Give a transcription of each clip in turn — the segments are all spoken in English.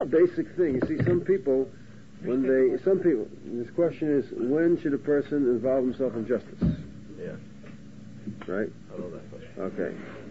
basic thing. You see, some people, this question is, when should a person involve himself in justice? Yeah. Right? I know that question. Okay.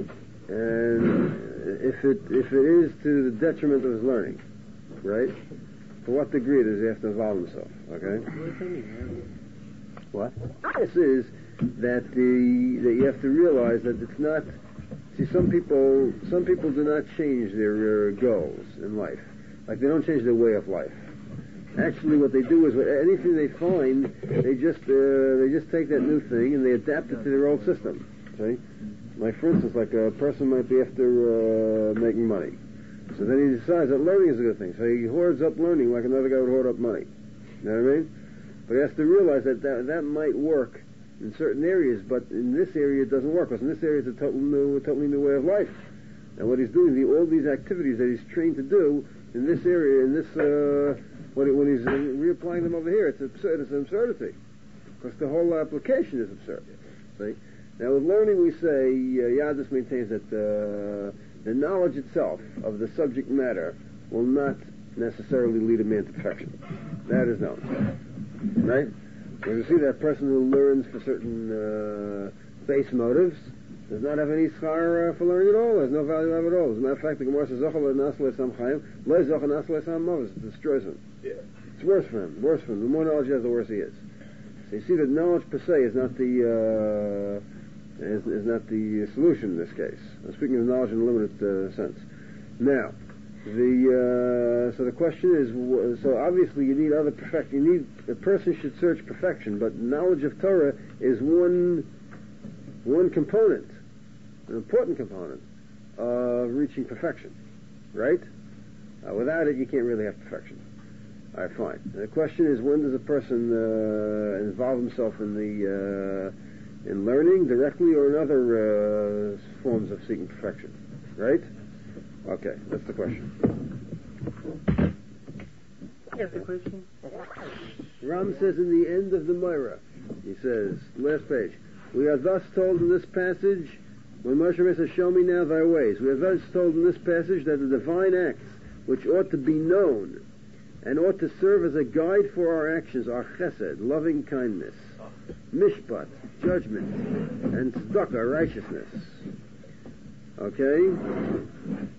And if it is to the detriment of his learning, right? To what degree does he have to involve himself? Okay? What? This is that you have to realize that it's not. See, some people do not change their goals in life. Like they don't change their way of life. Actually, what they do is anything they find, they just take that new thing and they adapt it to their old system. See? Like for instance, like a person might be after making money. So then he decides that learning is a good thing. So he hoards up learning like another guy would hoard up money. You know what I mean? But he has to realize that might work in certain areas, but in this area it doesn't work, because in this area it's a totally new way of life. And what he's doing, all these activities that he's trained to do in this area, when he's reapplying them over here, it's an absurdity. Because the whole application is absurd. See? Now with learning we say, Yadus maintains that the knowledge itself of the subject matter will not necessarily lead a man to perfection. That is known. Right? When you see that person who learns for certain base motives does not have any schar for learning at all, has no value of it at all. As a matter of fact, the Gemara says, it destroys him. Yeah. It's worse for him. The more knowledge he has, the worse he is. So you see that knowledge per se is not the solution in this case. I'm speaking of knowledge in a limited sense. Now, so the question is, so obviously you need other perfection. A person should search perfection, but knowledge of Torah is one component, an important component of reaching perfection, right? Without it, you can't really have perfection. All right, fine. And the question is, when does a person involve himself in learning directly or in other forms of seeking perfection, right? Okay, that's the question. That's the question. Ram says in the end of the Moira, he says, last page, we are thus told in this passage, when Moshe Rabbeinu says, show me now thy ways, we are thus told in this passage that the divine acts, which ought to be known, and ought to serve as a guide for our actions, are chesed, loving kindness, mishpat, judgment, and tzedakah, righteousness. Okay?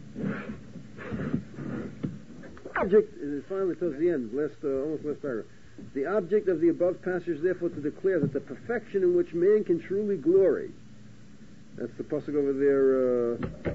Object is finally towards the end, almost last paragraph. The object of the above passage is therefore to declare that the perfection in which man can truly glory, that's the pasuk over there,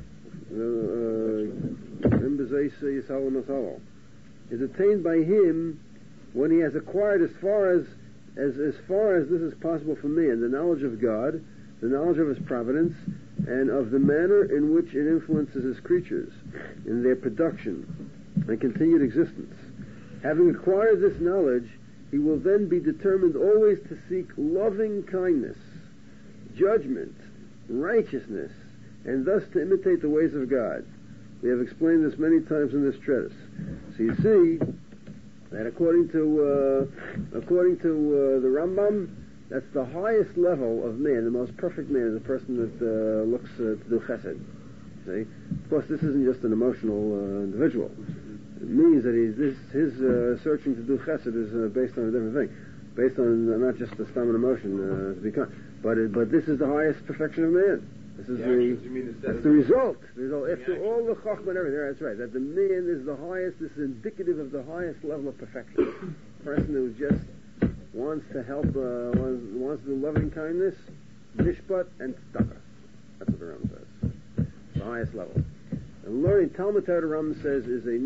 is attained by him when he has acquired as far as this is possible for man, the knowledge of God, the knowledge of his providence, and of the manner in which it influences his creatures in their production and continued existence. Having acquired this knowledge, he will then be determined always to seek loving kindness, judgment, righteousness, and thus to imitate the ways of God. We have explained this many times in this treatise. So you see that according to the Rambam, that's the highest level of man. The most perfect man is a person that looks to do chesed. See? Of course, this isn't just an emotional individual. It means that his searching to do chesed is based on a different thing, based on not just the stamina emotion to be kind, but this is the highest perfection of man. This is that's the result. After all the chachma and everything, that's right. That the man is the highest. This is indicative of the highest level of perfection. A person who just wants to help, wants to do loving kindness, mishpat, and tzedakah. That's what the Rambam says. The highest level. And learning Talmud Torah, the Rambam says, is a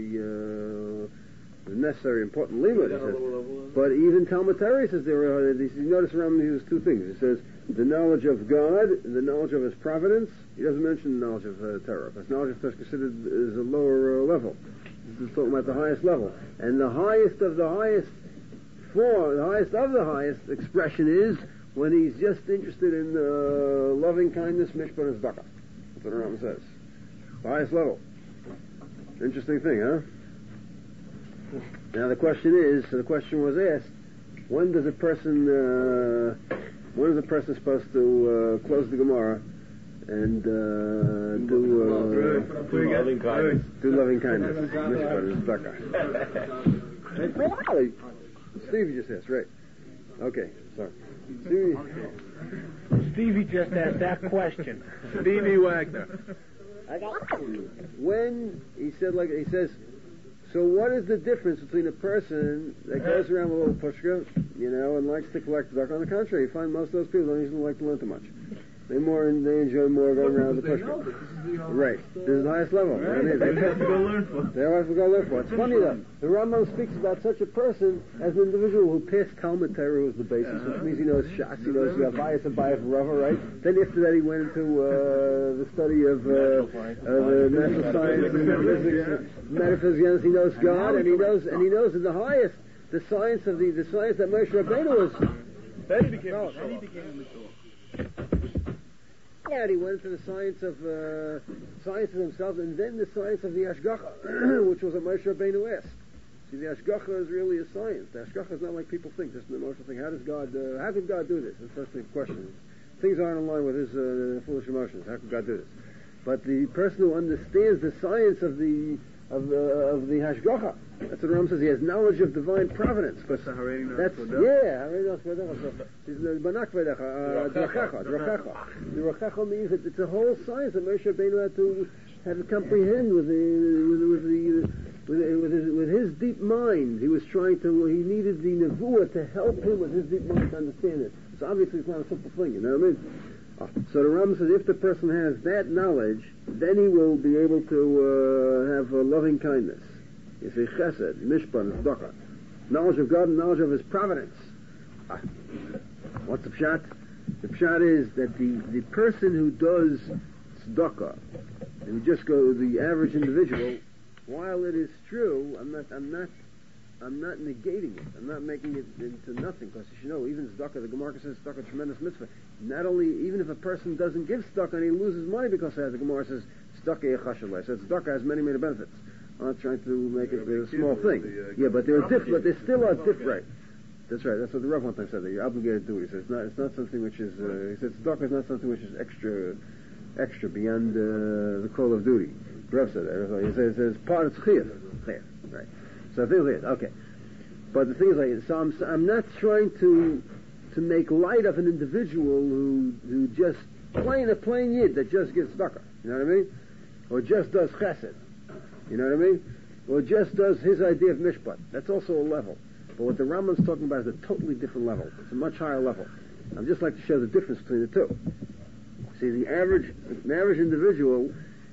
necessary, important limud. But even Talmud Torah says you notice the Rambam uses two things. He says the knowledge of God, the knowledge of His providence. He doesn't mention the knowledge of Torah, because knowledge of Torah is considered as a lower level. This is talking about the highest level, and the highest of the highest. The highest of the highest expression is when he's just interested in loving kindness, mishpat, and tzedakah. That's what the Rambam says. The highest level. Interesting thing, huh? Now the question was asked, when is a person supposed to close the Gemara and do loving kindness. Do loving kindness. Mishpat is tzedakah. Stevie just asked, right? Okay, sorry. Stevie just asked that question. Stevie Wagner. When he says, so what is the difference between a person that goes around with a little pushka, and likes to collect tzedakah? On the contrary, you find most of those people don't even like to learn too much. They enjoy more going around with the pushka. Right. This is the highest level. Right. They have to go learn for. They have to go learn for. It's funny though. The Rambam speaks about such a person as an individual who passed Talmud Torah, was the basis, which means he knows Shas, he knows Abayas and Bayas Rava, right? Then after that he went into the study of natural science and physics, metaphysics. He knows God, and he knows in the highest the science that Moshe Rabbeinu was. Then he became a Yeah, he went into the science of himself, and then the science of the Ashgacha, which was what Moshe Rabbeinu asked. See, the Ashgacha is really a science. The Ashgacha is not like people think. Just an emotional thing. How could God do this? That's the first question. Things aren't in line with his foolish emotions. How could God do this? But the person who understands the science of the Hashgacha, that's what Ram says. He has knowledge of divine providence. That's Drachecha means that it's a whole science that Moshe Rabbeinu had to comprehend with his deep mind. He needed the nevuah to help him with his deep mind to understand it. So obviously it's not a simple thing, you know what I mean? So the Ram says if the person has that knowledge, then he will be able to have a loving kindness. You see, chesed, mishpan, tzedakah. Knowledge of God and knowledge of His providence. What's the pshat? The pshat is that the person who does tzedakah, and you just go the average individual, while it is true, I'm not negating it. I'm not making it into nothing, because you should know, even tzedakah, the Gemara says tzedakah, tremendous mitzvah. Not only, even if a person doesn't give tzedakah and he loses money because of that, the Gemara says tzedakah yechashalei. So tzedakah has many, many benefits. I'm not trying to make it a small thing. Yeah, but there still are different. That's right. That's what the Rav one time said. That you're obligated to do it. He says it's not something which is. He says tzedakah is not something which is extra beyond the call of duty. The Rav said that. He says part of chiyuv. Right. So things like that. Okay. But the thing is like, so I'm not trying to make light of an individual who just plain yid that just gets tzedakah. You know what I mean? Or just does chesed. You know what I mean? Or just does his idea of mishpat. That's also a level. But what the Rambam's talking about is a totally different level. It's a much higher level. I'd just like to show the difference between the two. See, the average individual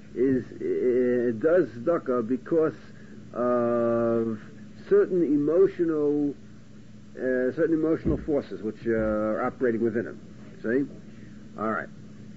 does tzedakah because of certain emotional forces which are operating within him. See? All right.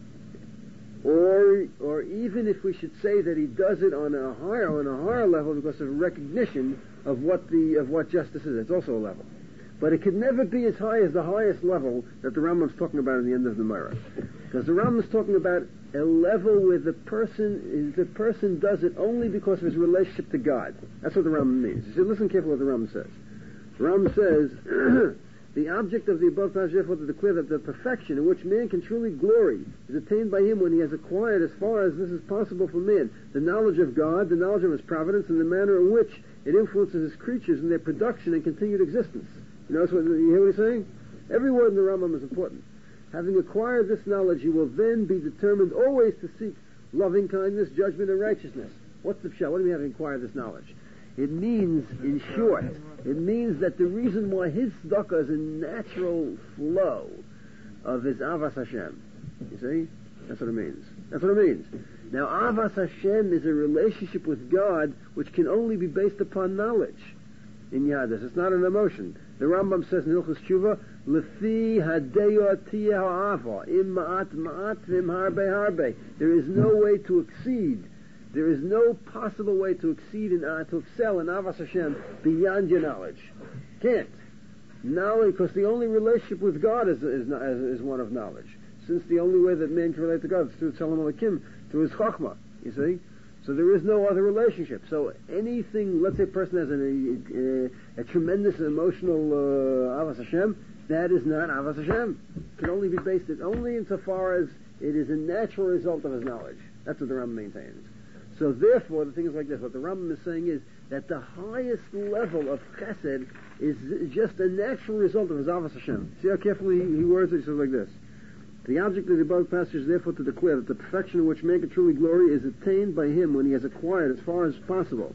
Or even if we should say that he does it on a higher level because of recognition of what justice is. It's also a level. But it could never be as high as the highest level that the Rambam's talking about in the end of the Gemara. Because the Rambam's talking about a level where the person does it only because of his relationship to God. That's what the Rambam means. You should listen carefully what the Rambam says. The Rambam says, the object of the above passage therefore to declare that the perfection in which man can truly glory is attained by him when he has acquired, as far as this is possible for man, the knowledge of God, the knowledge of His providence, and the manner in which it influences His creatures in their production and continued existence. You hear what he's saying? Every word in the Rambam is important. Having acquired this knowledge, you will then be determined always to seek loving kindness, judgment, and righteousness. What's the pshat? What do we have acquired this knowledge? It means, in short, that the reason why his tzedakah is a natural flow of his avas Hashem. You see? That's what it means. Now, avas Hashem is a relationship with God which can only be based upon knowledge. In Yadus, it's not an emotion. The Rambam says in Hilchos Tshuva, "Lefi hadeyot tiyeh ha'ava, im ma'at ma'at v'im harbe harbe." There is no way to exceed. There is no possible way to exceed to excel in Avas Hashem beyond your knowledge. Can't. Knowledge, because the only relationship with God is one of knowledge. Since the only way that man can relate to God is through Tzelem Elokim, through his Chachma. You see? So there is no other relationship. So anything, let's say a person has a tremendous emotional Avas Hashem, that is not Avas Hashem. It can only be based only insofar as It is a natural result of his knowledge. That's what the Rambam maintains. So therefore, the thing is like this. What the Rambam is saying is that the highest level of chesed is just a natural result of his Avos Hashem. See how carefully he words it? He says like this. The object of the above passage is therefore to declare that the perfection in which man can truly glory is attained by him when he has acquired, as far as possible,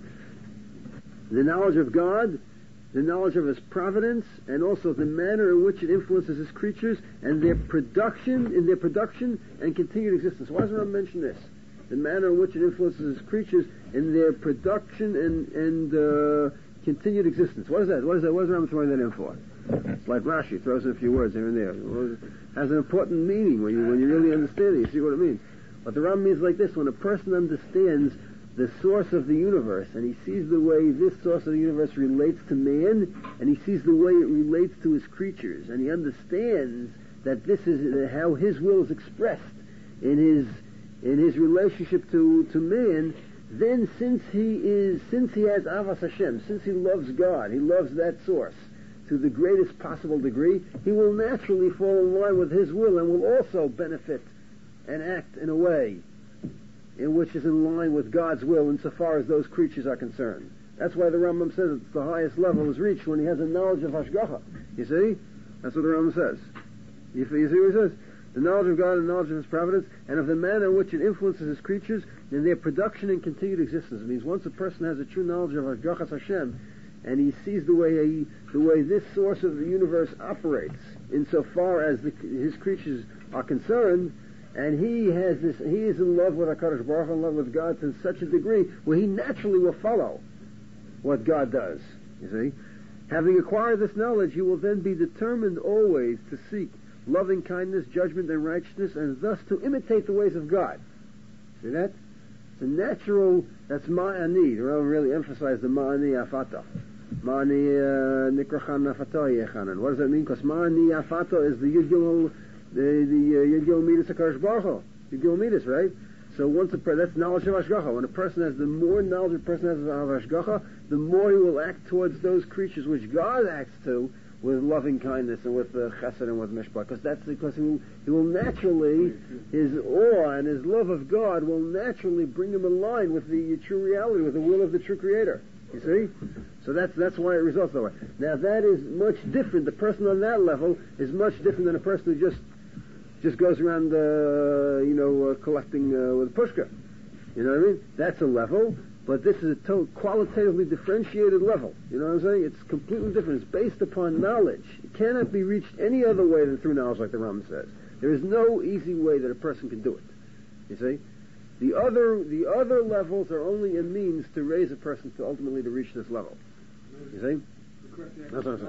the knowledge of God, the knowledge of his providence, and also the manner in which it influences his creatures and their production and continued existence. Why does the Rambam mention this? The manner in which it influences his creatures in their production and continued existence. What is that? What is the Rambam throwing that in for? It's like Rashi throws in a few words here and there. It has an important meaning when you really understand it. You see what it means. But the Rambam means like this: when a person understands the source of the universe, and he sees the way this source of the universe relates to man, and he sees the way it relates to his creatures, and he understands that this is how his will is expressed in his relationship to man, then since he has Avos Hashem, since he loves God, he loves that source to the greatest possible degree, he will naturally fall in line with his will and will also benefit and act in a way in which is in line with God's will insofar as those creatures are concerned. That's why the Rambam says that the highest level is reached when he has a knowledge of Hashgacha. You see? That's what the Rambam says. You see what he says? The knowledge of God and knowledge of his providence, and of the manner in which it influences his creatures in their production and continued existence. It means once a person has a true knowledge of Hashgachas Hashem, and he sees the way this source of the universe operates, insofar as his creatures are concerned, and he is in love with HaKadosh Baruch Hu, in love with God to such a degree where he naturally will follow what God does. You see, having acquired this knowledge, he will then be determined always to seek loving kindness, judgment, and righteousness, and thus to imitate the ways of God. See that? It's a natural. That's ma'ani. The Rambam really emphasized the ma'ani afata. Ma'ani nikrachan afata yechanan. What does that mean? Because ma'ani afata is the Yud Gil Midas HaKadosh Baruch Hu. Yud Gil Midas, right? So that's knowledge of Hashgacha. When a person has, the more knowledge a person has of Hashgacha, the more he will act towards those creatures which God acts to with loving kindness and with chesed and with mishpat. Because he will naturally, his awe and his love of God will naturally bring him in line with the true reality, with the will of the true Creator. You see? So that's why it results that way. Now that is much different. The person on that level is much different than a person who just goes around, collecting with pushka. You know what I mean? That's a level, but this is a qualitatively differentiated level. You know what I'm saying? It's completely different. It's based upon knowledge. It cannot be reached any other way than through knowledge, like the Rambam says. There is no easy way that a person can do it. You see? The other levels are only a means to raise a person to ultimately to reach this level. You see? That's what I'm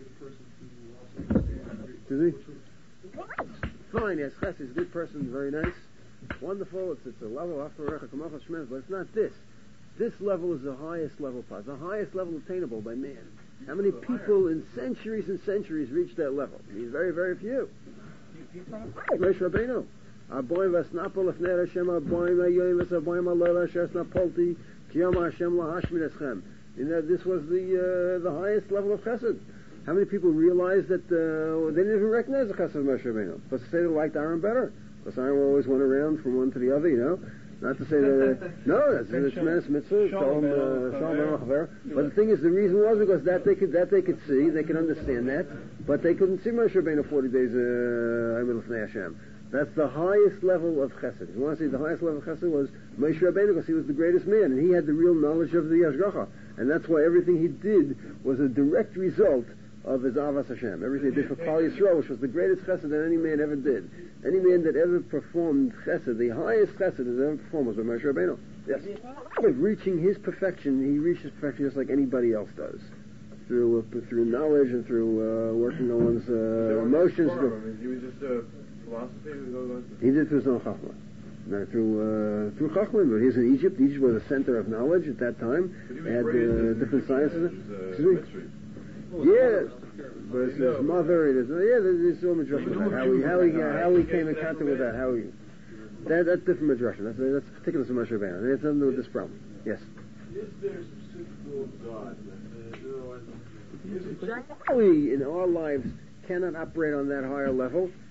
saying. Fine, yes, Ches is a good person, very nice, wonderful, it's a level, but it's not this. This level is the highest level possible, the highest level attainable by man. How many people in centuries and centuries reach that level? I mean, very, very few. Moshe Rabbeinu. Aboim v'asnapol l'fnei Hashem, aboim v'ayoyim v'saboim alola asher snapolti, kiyom Hashem lahashmin eschem. This was the highest level of chesed. How many people realize that they didn't even recognize the chesed of Moshe Rabbeinu? But to say they liked Aaron better, because Aaron always went around from one to the other, you know. Not to say that no, that's a tremendous mitzvah. Shalom Chaver. But the thing is, the reason was because that they could see, they could understand that, but they couldn't see Moshe Rabbeinu 40 days Amil L'fnei Hashem. That's the highest level of chesed. If you want to see the highest level of chesed was Moshe Rabbeinu, because he was the greatest man, and he had the real knowledge of the Hashgacha, and that's why everything he did was a direct result of his Avos Hashem. Everything he did for Klal Yisrael, which was the greatest chesed that any man ever did. Any man that ever performed chesed, the highest chesed that ever performed was by Moshe Rabbeinu. Yes. With reaching his perfection, he reaches perfection just like anybody else does. Through knowledge and through working on one's emotions. He was just a philosophy? He did through his own Chachma. No, through Chachma, but he was in Egypt. Egypt was a center of knowledge at that time. They had different sciences. Yeah, but his mother, there's so much about how he came in contact with that, that's different midrash. That's particular to Moshe Rabbeinu. It has nothing to do with this problem. Yes. Is there a specific will of God? We in our lives cannot operate on that higher level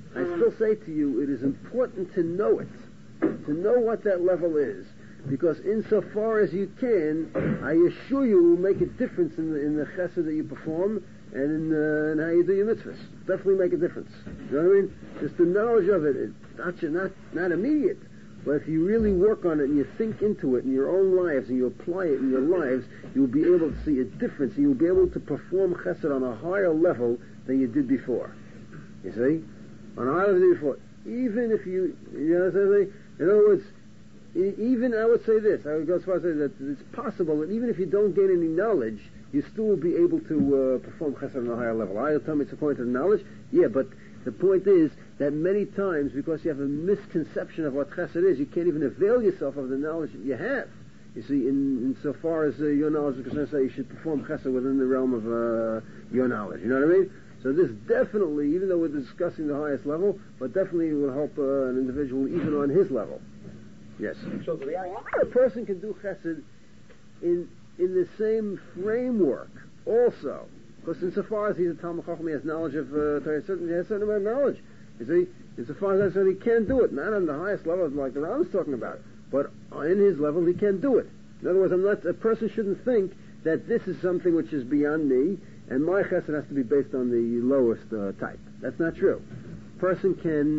I still say to you, it is important to know it, to know what that level is, because insofar as you can, I assure you, it will make a difference in the chesed that you perform and in how you do your mitzvahs. Definitely make a difference. You know what I mean? Just the knowledge of it, it's not immediate. But if you really work on it and you think into it in your own lives and you apply it in your lives, you'll be able to see a difference. And you'll be able to perform chesed on a higher level than you did before. You see? On a higher level than you did before. Even if you know what I'm saying? In other words, even I would say this, I would go as far as to say that it's possible that even if you don't gain any knowledge, you still will be able to perform chesed on a higher level. I'll tell me it's according to the knowledge. Yeah, but the point is that many times, because you have a misconception of what chesed is, you can't even avail yourself of the knowledge that you have. You see, in so far as your knowledge is concerned, say you should perform chesed within the realm of your knowledge. You know what I mean? So this definitely, even though we're discussing the highest level, but definitely will help an individual even on his level. Yes. So a person can do chesed in the same framework also. Because insofar as he's a Talmud Chacham, he has knowledge of Torah, he has a certain amount of knowledge. You see, insofar as that's he can do it, not on the highest level like the Ram is talking about, but in his level he can do it. In other words, a person shouldn't think that this is something which is beyond me, and my chesed has to be based on the lowest type. That's not true. A person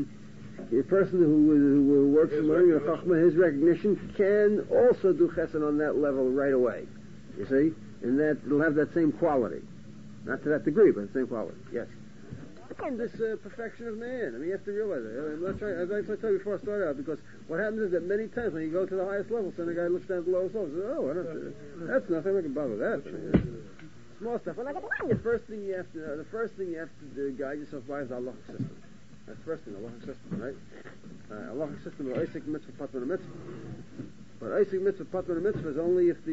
who works in learning the Chachma, his recognition can also do chesed on that level right away. You see, and that it'll have that same quality. Not to that degree, but the same quality. Yes. And this perfection of man. I mean, you have to realize it. I'm not trying, as I told you before I started out, because what happens is that many times when you go to the highest level, some guy looks down at the lowest level and says, "Oh, that's nothing. I can bother with that." Small stuff. Well, the first thing you have to guide yourself by is the halachic system. That's the first thing, the halachic system, right? Halachic system of Isaac mitzvah, patman mitzvah. But Isaac mitzvah, patman mitzvah is only if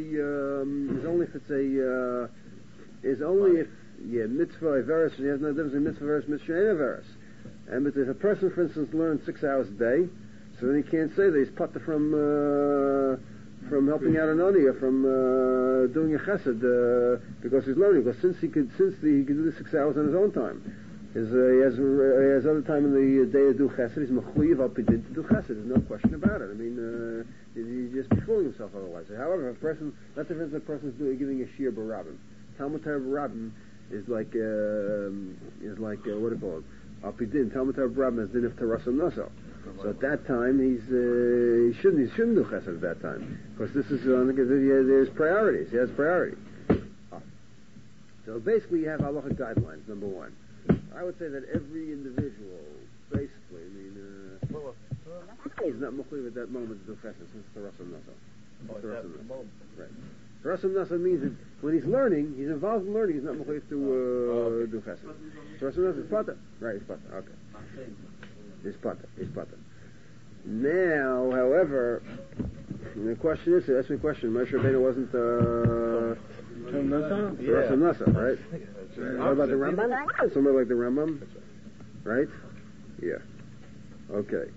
mitzvah averis, he has no difference in mitzvah averis, mitzvah and averis. And but if a person, for instance, learns 6 hours a day, so then he can't say that he's pater from helping out an ani or from doing a chesed because he's learning. Because since he could do the 6 hours on his own time, he has other time in the day to do chesed. He's mechuyev al pidin to do chesed. There's no question about it. I mean, he's just be fooling himself otherwise. However, if a person, that's the difference. A person's giving a shir barabim. Talmud Torah barabim is like what do you call it? Al pidin. Talmud Torah barabim is din of terasam naso. So at that time, he shouldn't do chesed at that time, because this is there's priorities. He has priority. So basically, you have halachic guidelines. Number one, I would say that every individual, basically, he's not mechuyev at that moment to do chesed since it's terasam naso. Right. Terasam naso means that when he's learning, he's involved in learning. He's not mechuyev to do chesed. Terasam naso is pater. Right, he's pater. Okay. He's pater. Now, however, the question is, that's my question. Moshe Rabbeinu wasn't Terasam Naso, right? What about the Rambam? Somewhere like the Rambam, right? Yeah. Okay.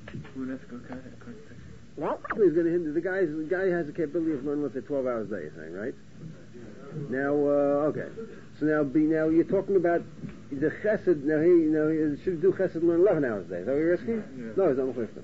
He's going to hinder the guy has the capability of learning, let's say, 12 hours a day. You're saying, right? Now, okay. So now you're talking about the chesed. Now he should do chesed and learn 11 hours a day. Is that what you're asking? Yeah. No, he's not mechuyev.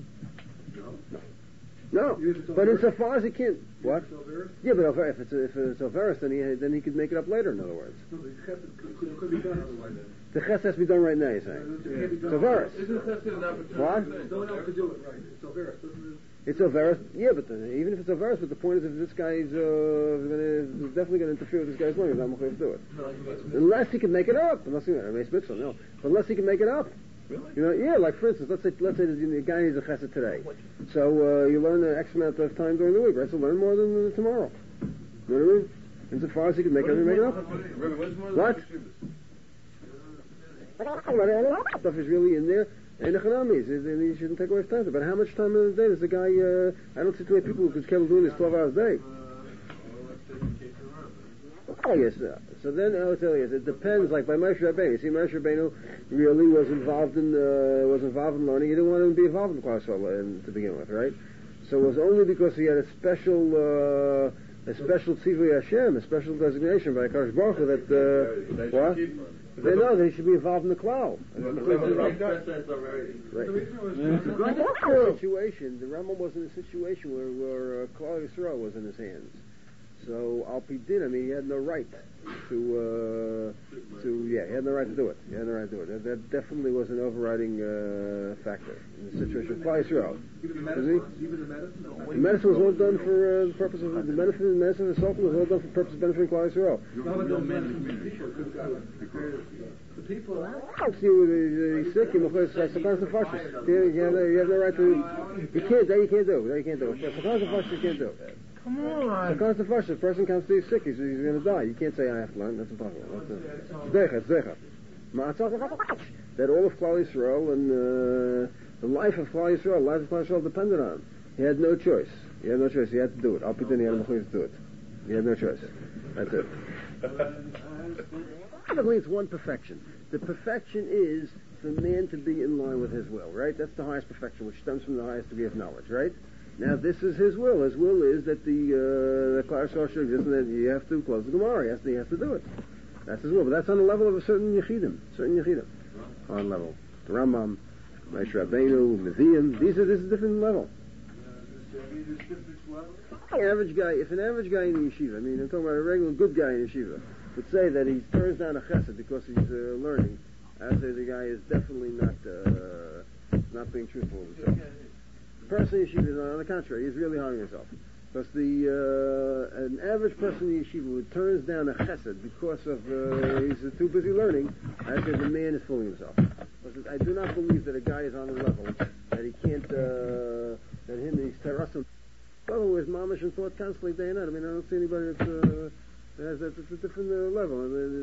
No. But insofar as he can't, what? Yeah, but if it's overus, then he could make it up later. In other words, no, the chesed could be done otherwise. The chesed has to be done right now. You're saying it's overus. What? No one else could do it, right? It's overus, doesn't it? It's overus. Yeah, but even if it's overus, but the point is, if this guy is definitely going to interfere with this guy's learning, he's not going to do it. Unless he can make it up. Unless he can make it up. Really? You know, yeah, like for instance, let's say the guy needs a chesed today. So you learn an X amount of time during the week, right? So learn more than tomorrow. You know what I mean? Insofar as he can make it up. What? Stuff is really in there. And the chanamis, and he shouldn't take away his time. But how much time in the day does the guy, I don't see too many people who could capable doing this 12 hours a day. Yes, so then I would tell you, it depends. Like by Moshe Rabbeinu, you see, Moshe Rabbeinu really was involved in learning. He didn't want to be involved in Klal Yisrael to begin with, right? So it was only because he had a a special tzivui Hashem, a special designation by Akash Baruch Hu that, what? They know they should be involved in the cloud. Right. The situation, the Rambam was in a situation where Klal Yisrael was in his hands. So Al Pi Din, I mean, he had no right he had no right to do it. He had no right to do it. That definitely was an overriding factor in the situation of Klal Yisrael. Even the medicine? The medicine was all done for the purpose of the medicine of the Sultan was all done for the purpose of benefiting Klal Yisrael. The people. He's sick. You have no right to. You can't. That you can't do. That you can't do. You can't do. Come on. The the person comes to you sick, he's going to die. You can't say I have to learn. That's impossible. That all of Klal Yisrael and the life of Klal Yisrael depended on. He had no choice. He had to do it. Al Pi Din, he had no choice to do it. He had no choice. That's it. Basically, it's one perfection. The perfection is for man to be in line with his will, right? That's the highest perfection, which stems from the highest degree of knowledge, right? Now, this is his will. His will is that the Klal Yisrael should exist, and that you have to close the Gemara. He has to do it. That's his will. But that's on the level of a certain Yechidim. On level. The Rambam, Moshe Rabbeinu, Nevi'im. This is a different level. Average guy, if an average guy in the yeshiva, I mean, I'm talking about a regular good guy in the yeshiva, would say that he turns down a chesed because he's learning, I'd say the guy is definitely not being truthful with himself. The person in yeshiva, on the contrary, he's really harming himself. Because an average person in yeshiva who turns down a chesed because of he's too busy learning, I'd say the man is fooling himself. Because I do not believe that a guy is on a level that he can't, that he's terrassum. Level with mamish and thought constantly day and night. I mean, I don't see anybody that's it's a different level.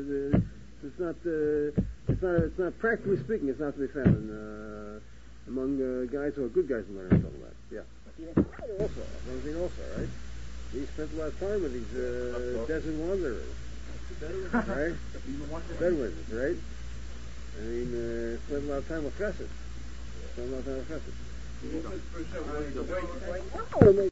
It's not practically speaking. It's not to be found among guys who are good guys in learning. I'm talking about. Yeah. Also, right? He spent a lot of time with these desert wanderers, right? Bedouins, right? I mean, spent a lot of time with chesed.